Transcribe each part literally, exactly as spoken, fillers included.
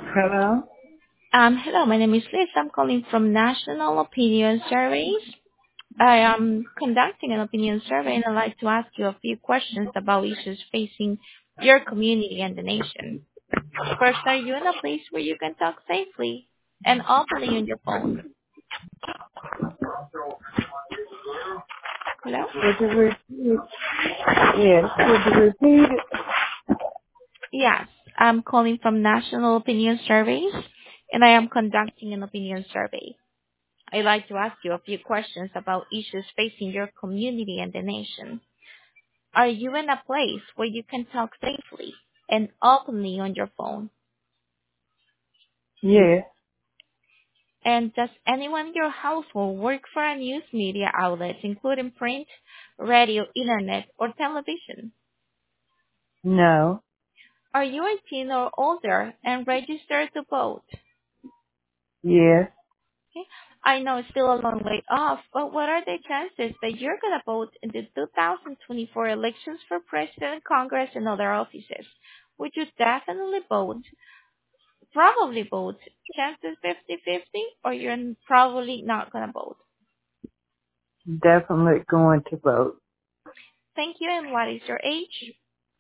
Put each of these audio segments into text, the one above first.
Hello? Um, hello, my name is Liz. I'm calling from National Opinion Surveys. I am conducting an opinion survey and I'd like to ask you a few questions about issues facing your community and the nation. First, are you in a place where you can talk safely and openly on your phone? Hello? Would you repeat? Yes, would you repeat it? Yes, I'm calling from National Opinion Surveys and I am conducting an opinion survey. I'd like to ask you a few questions about issues facing your community and the nation. Are you in a place where you can talk safely and openly on your phone? Yes, And does anyone in your household work for a news media outlet, including print, radio, internet, or television? no, Are you eighteen or older and registered to vote? yes, Okay. I know it's still a long way off, but what are the chances that you're going to vote in the two thousand twenty-four elections for president, Congress, and other offices? Would you definitely vote? Probably vote. Chances fifty-fifty, or you're probably not going to vote. definitely going to vote. Thank you. And what is your age?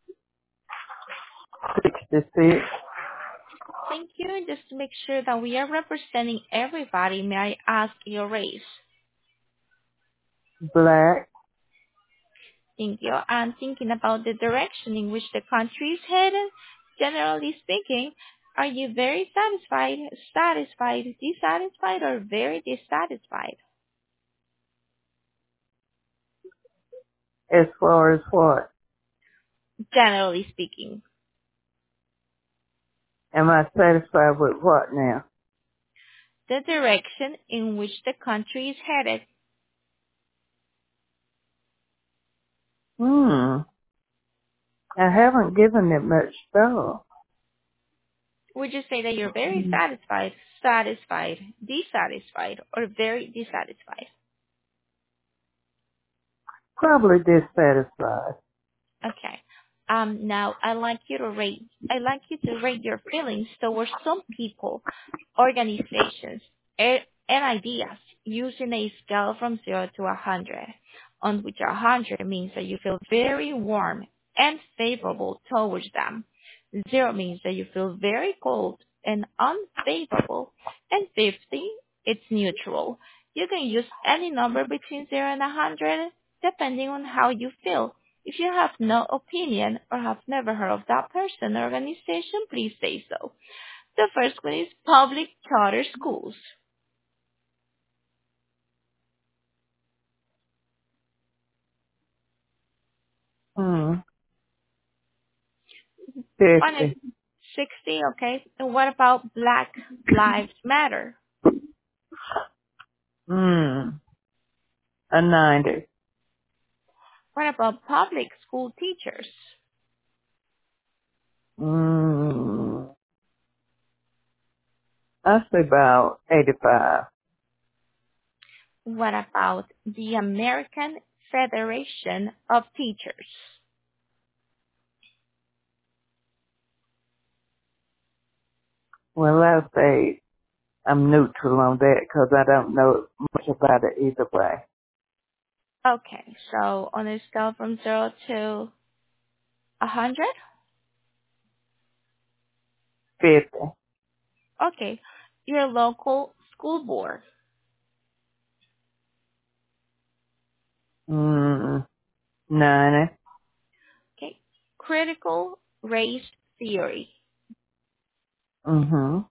sixty-six, Thank you. And just to make sure that we are representing everybody, may I ask your race? black, Thank you. And thinking about the direction in which the country is headed, generally speaking, are you very satisfied, satisfied, dissatisfied, or very dissatisfied? as far as what? Generally speaking, Am I satisfied with what now? the direction in which the country is headed. Hmm, I haven't given it much thought. Would you say that you're very satisfied, satisfied, dissatisfied, or very dissatisfied? Probably dissatisfied. Okay. Um, now I'd like you to rate, I'd like you to rate your feelings towards some people, organizations, a- and ideas using a scale from zero to a hundred, on which a hundred means that you feel very warm and favorable towards them. Zero means that you feel very cold and unfavorable, and fifty, it's neutral. You can use any number between zero and a hundred, depending on how you feel. If you have no opinion or have never heard of that person or organization, please say so. The first one is public charter schools. Hmm, On a fifty. sixty, okay. And what about Black Lives Matter? Hmm, a ninety. What about public school teachers? Hmm, I say about eighty-five. What about the American Federation of Teachers? Well, I'll say I'm neutral on that because I don't know much about it either way. Okay, so on a scale from zero to one hundred? fifty. Okay, your local school board. Mm, ninety. Okay, critical race theory. Mm-hmm.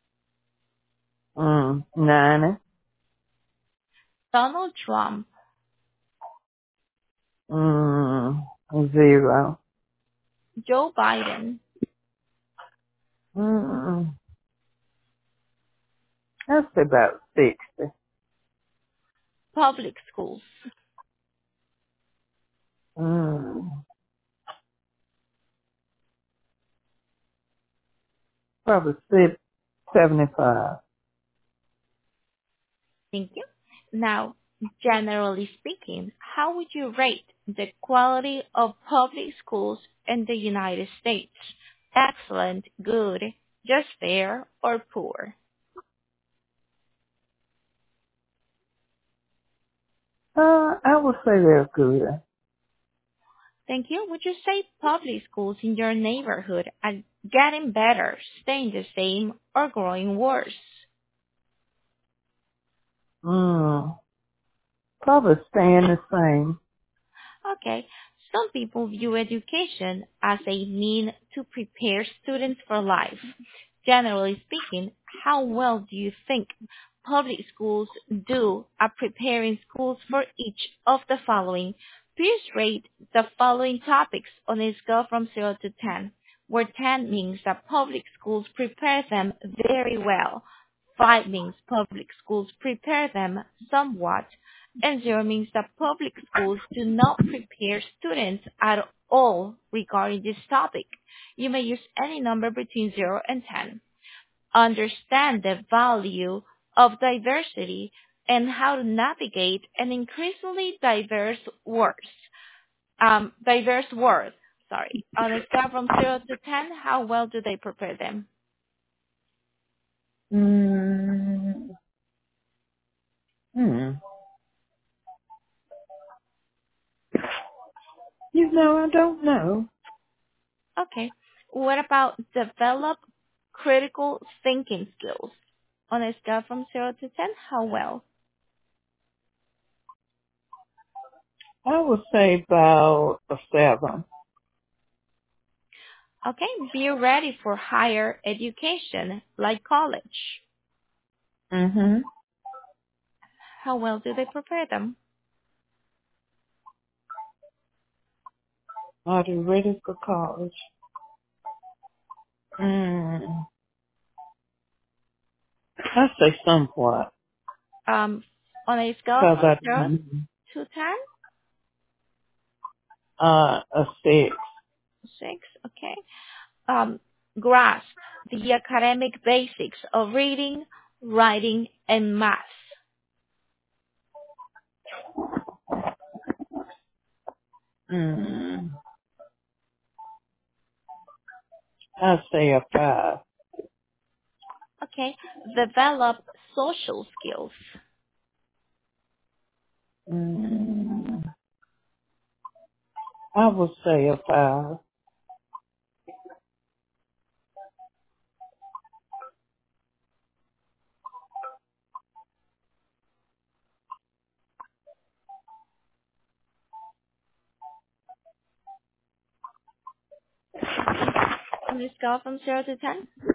Mm, ninety. Donald Trump. Mm, zero. Joe Biden. Mm, that's about sixty. Public schools. Mm, probably six, seventy-five. Thank you. Now, generally speaking, how would you rate the quality of public schools in the United States? Excellent, good, just fair, or poor? Uh, I would say they're good. Thank you. Would you say public schools in your neighborhood are getting better, staying the same, or growing worse? Mm, probably staying the same. Okay. Some people view education as a mean to prepare students for life. Generally speaking, how well do you think public schools do at preparing schools for each of the following? Please rate the following topics on a scale from zero to ten, where ten means that public schools prepare them very well, five means public schools prepare them somewhat, and zero means that public schools do not prepare students at all regarding this topic. You may use any number between zero and ten. Understand the value of diversity and how to navigate an increasingly diverse world. Um, diverse world. Sorry. On a scale from zero to ten, how well do they prepare them? Mm, hmm. You know, I don't know. Okay. What about develop critical thinking skills? On a scale from zero to ten, how well? I would say about a seven. Okay. Be ready for higher education, like college. Mm-hmm. How well do they prepare them? Are they ready for college? Mm, I say somewhat. Um, on a scale Cause from I, zero to ten? uh, a six. six, okay. Um, grasp the academic basics of reading, writing, and math. Mm, I say a five. Okay. Develop social skills. Mm, I would say a five. On a scale from zero to ten?